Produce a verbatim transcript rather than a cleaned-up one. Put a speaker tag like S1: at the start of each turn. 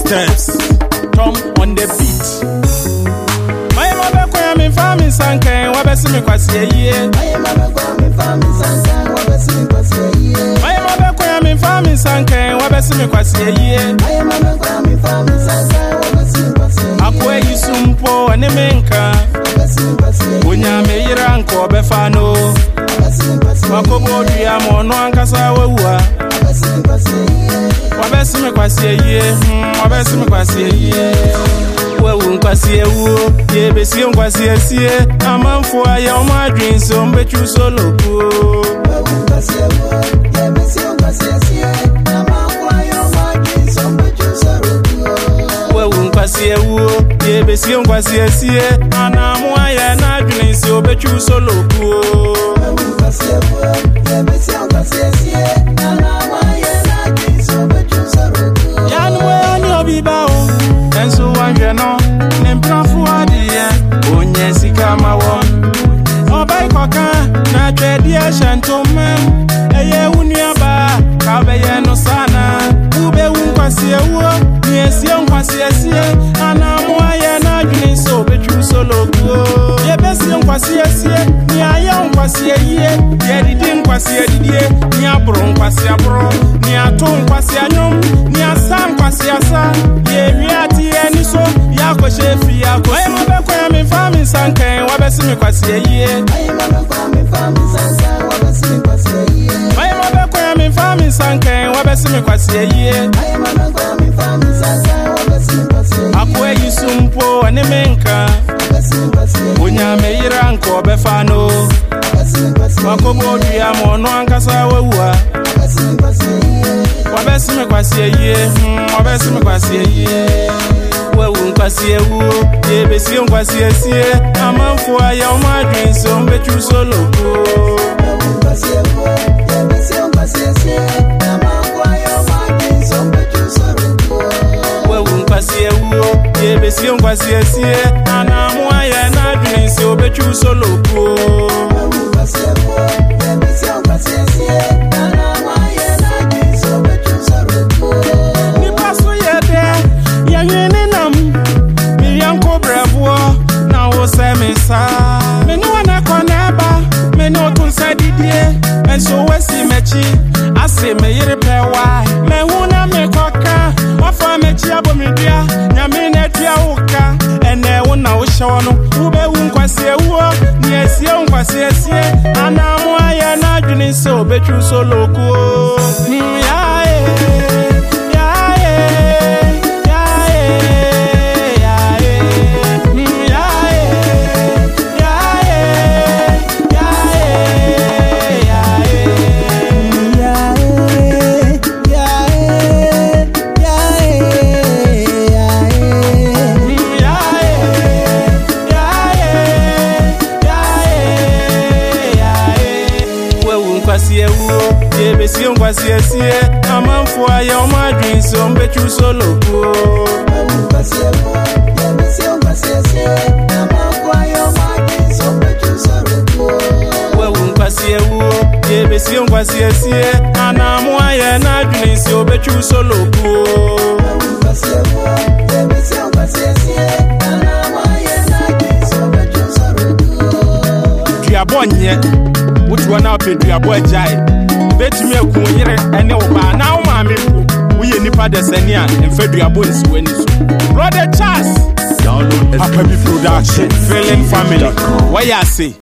S1: steps. Tom on the beat. My mother call me farming sanke, wabesi me kwasi ye. My mother call me farming sanke, wabesi me kwasi ye. My mother call me farming sanke, wabesi me kwasi ye. My mother call me farming sanke, wabesi me kwasi ye. Akwe yisumpo ane menka, wabesi me kwasi ye. Unya me yiranko befano, wabesi me kwasi ye. Wakobo duya mono ankasa wewa, wabesi me kwasi ye. Wabesi me kwasi ye, wabesi me kwasi ye. Wewu nkwasi ewu, ye besi nkwasi esie. Amanfo aya oma dreams ombechu solo ku. Wewu nkwasi ewu, ye besi nkwasi esie. Amanfo aya oma dreams ombechu solo ku. Wewu nkwasi ewu, ye besi nkwasi esie. Anamu aya na dreams ombechu solo ku. Wewu nkwasi ewu, ye besi nkwasi esie. Anamu aya na dreams ombechu solo ku. Yanwe ani obibao. Enso wanje no nemprafu adie onye sika mawo obai koka na twedi ashantomem eye uniaba ka beye no sana ube unkwasi ewo ni esie unkwasi esie anamu aye na dwene so betru solo go ye besi unkwasi esie ni aye unkwasi eye ye didi unkwasi edidie ni abro unkwasi abro ni ato unkwasi anyom ni asa unkwasi asa ye wiati eni so yako shefi yako aye mabeko ya mi fami sanke wabesi mi kwasi eye aye mabeko ya mi fami sanke wabesi mi kwasi eye aye mabeko ya mi fami sanke wabesi mi kwasi eye aye mabeko ya mi fami sanke wabesi mi kwasi eye akwe yisumpo ane menka wabesi mi kwasi eye unya me yiranko befano wabesi mi kwasi eye wakobo duya mono ankasa wewa wabesi mi kwasi eye wabesi mi kwasi eye wabesi mi kwasi eye wewu nkwasi ewu ye besi nkwasi esie amanfo aya oma dreams ombechu solo ku wewu nkwasi ewu ye besi nkwasi esie amanfo aya oma dreams ombechu solo ku wewu nkwasi ewu ye besi nkwasi esie anamu aya na dreams ombechu solo ku wewu nkwasi ewu ye besi nkwasi esie anamu aya na dreams ombechu solo ku ni paso ye de yanyene na wo se me sa me no na koneba me no tun se didie enso wesi mechi ase me yire pewa me hu na me koka wafa mechi abomidua nyame na dua woka ene wo na wo hyewo no wo be wu nkwase ewo ni esie nkwase esie anamu aya na dwene se obetru solo ku ya e ya e ya e ye besi nkwasi esie amanfo aya oma dreams ombechu solo ku wewu nkwasi ewu ye besi nkwasi esie amanfo aya oma dreams ombechu solo ku wewu nkwasi ewu ye besi nkwasi esie anamu aya na dreams ombechu solo ku wewu nkwasi ewu ye besi nkwasi esie anamu aya na dreams ombechu solo ku duabonye wotuwa na opeduabo ajai betumi akun yire ene wo ba na wo ma me wo ye nipa de sani a emfaduabo nsi wani so brother Charles download S P B production feeling family why you say